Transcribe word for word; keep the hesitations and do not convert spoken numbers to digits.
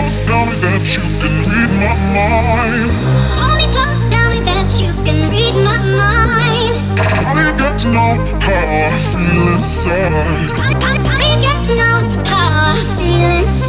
close, tell me that you can read my mind. Hold me close, tell me that you can read my mind. How do you get to know how I feel inside? How, how, how do you get to know how I feel inside?